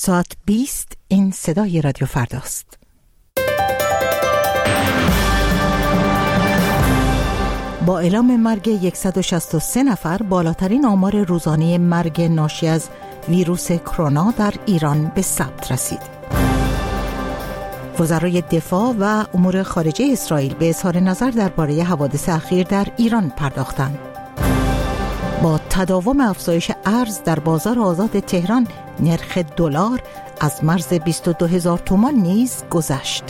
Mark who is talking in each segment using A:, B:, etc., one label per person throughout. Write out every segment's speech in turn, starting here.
A: ساعت 20 این صدای رادیو فرداست. با اعلام مرگ 163 نفر بالاترین آمار روزانه مرگ ناشی از ویروس کرونا در ایران به ثبت رسید. وزرای دفاع و امور خارجه اسرائیل به اظهار نظر درباره حوادث اخیر در ایران پرداختند. با تداوم افزایش ارز در بازار آزاد تهران، نرخ دلار از مرز 22,000 تومان نیز گذشت.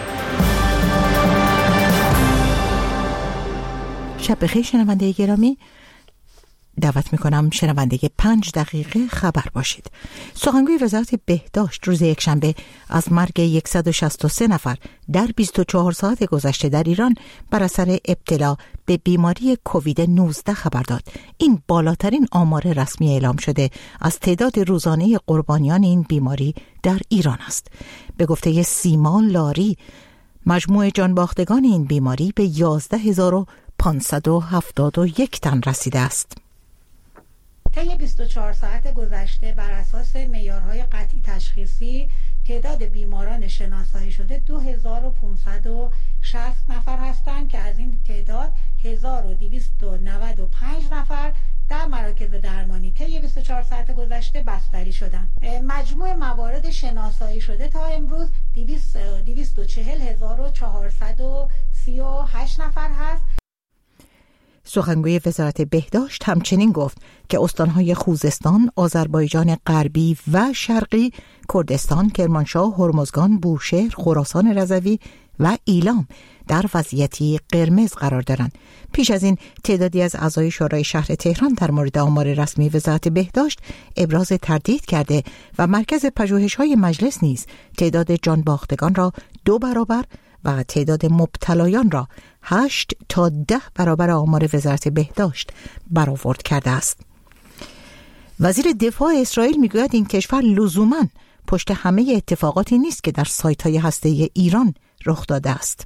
A: شب بخیر شنونده گرامی، دعوت میکنم شنونده 5 دقیقه خبر باشید. سخنگوی وزارت بهداشت روز یکشنبه از مرگ 163 نفر در 24 ساعت گذشته در ایران بر اثر ابتلا به بیماری کووید 19 خبر داد. این بالاترین آمار رسمی اعلام شده از تعداد روزانه قربانیان این بیماری در ایران است. به گفته سیما لاری، مجموع جانباختگان این بیماری به 11,571 تن رسیده است.
B: طی 24 ساعت گذشته بر اساس معیارهای قطعی تشخیصی تعداد بیماران شناسایی شده 2560 نفر هستند که از این تعداد 1295 نفر در مراکز درمانی طی 24 ساعت گذشته بستری شدند. مجموع موارد شناسایی شده تا امروز 240,438 نفر هست.
A: سخنگوی وزارت بهداشت همچنین گفت که استانهای خوزستان، آذربایجان غربی و شرقی، کردستان، کرمانشاه، هرمزگان، بوشهر، خراسان رضوی و ایلام در وضعیتی قرمز قرار دارند. پیش از این تعدادی از اعضای شورای شهر تهران در مورد آمار رسمی وزارت بهداشت ابراز تردید کرده و مرکز پژوهش‌های مجلس نیز تعداد جانباختگان را 2 برابر و تعداد مبتلایان را 8 تا 10 برابر آمار وزارت بهداشت برآورد کرده است. وزیر دفاع اسرائیل میگوید این کشور لزوماً پشت همه اتفاقاتی نیست که در سایت‌های هسته‌ای ایران رخ داده است.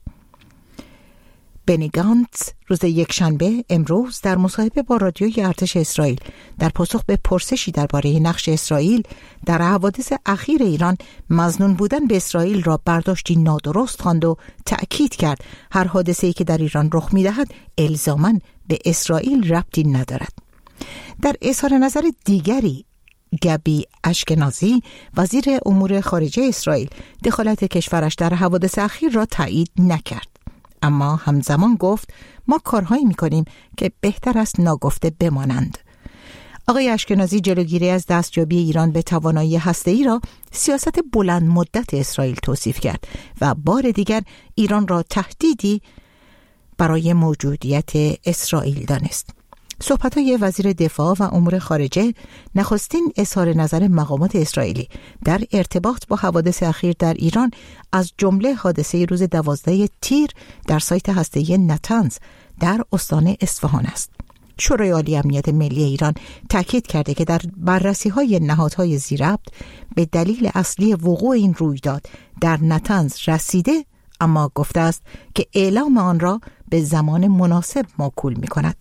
A: بنی گانتز روز یکشنبه امروز در مصاحبه با رادیوی ارتش اسرائیل در پاسخ به پرسشی درباره نقش اسرائیل در حوادث اخیر ایران مظنون بودن به اسرائیل را برداشتی نادرست خواند و تأکید کرد هر حادثه‌ای که در ایران رخ می‌دهد الزاماً به اسرائیل ربطی ندارد. در اظهار نظر دیگری، گبی اشکنازی وزیر امور خارجه اسرائیل دخالت کشورش در حوادث اخیر را تایید نکرد، اما همزمان گفت ما کارهایی میکنیم که بهتر است ناگفته بمانند. آقای اشکنازی جلوگیری از دستیابی ایران به توانایی هسته‌ای را سیاست بلند مدت اسرائیل توصیف کرد و بار دیگر ایران را تهدیدی برای موجودیت اسرائیل دانست. صحبت‌های وزیر دفاع و امور خارجه نخستین اظهار نظر مقامات اسرائیلی در ارتباط با حوادث اخیر در ایران از جمله حادثه روز 12 تیر در سایت هسته‌ای نتنز در استان اصفهان است. شورای عالی امنیت ملی ایران تاکید کرده که در بررسی‌های نهادهای ذی‌ربط به دلیل اصلی وقوع این رویداد در نتنز رسیده، اما گفته است که اعلام آن را به زمان مناسب موکول می‌کند.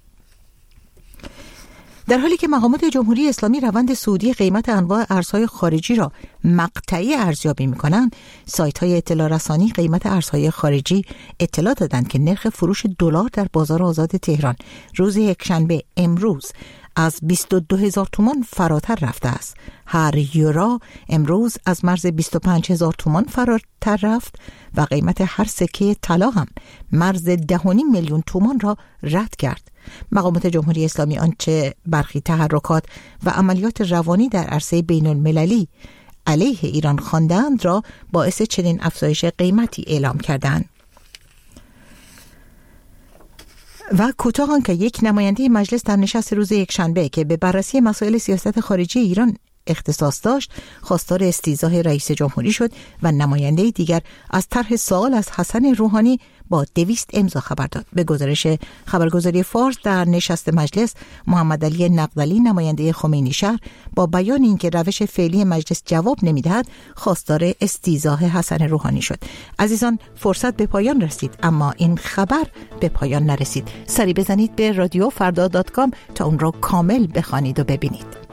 A: در حالی که مقامات جمهوری اسلامی روند صعودی قیمت انواع ارزهای خارجی را مقطعی ارزیابی می‌کنند، سایت‌های اطلاع رسانی قیمت ارزهای خارجی اطلاع دادند که نرخ فروش دلار در بازار آزاد تهران روز یکشنبه امروز از 22,000 تومان فراتر رفته است. هر یورو امروز از مرز 25,000 تومان فراتر رفت و قیمت هر سکه طلا هم مرز 10.5 میلیون تومان را رد کرد. مقامات جمهوری اسلامی آنچه برخی تحرکات و عملیات روانی در عرصه بین المللی علیه ایران خواندند را باعث چنین افزایش قیمتی اعلام کردند. و کوتاه آنکه یک نماینده مجلس در نشست روز یکشنبه که به بررسی مسائل سیاست خارجی ایران اختصاص داشت خواستار استیضاح رئیس جمهوری شد و نماینده دیگر از طرح سوال از حسن روحانی با 200 امضا خبر داد. به گزارش خبرگزاری فارس در نشست مجلس، محمد علی نقدلی نماینده خمینی شهر با بیان اینکه روش فعلی مجلس جواب نمیدهد خواستار استیضاح حسن روحانی شد. عزیزان، فرصت به پایان رسید، اما این خبر به پایان نرسید. سری بزنید به رادیوفردا.com تا اون را کامل بخوانید و ببینید.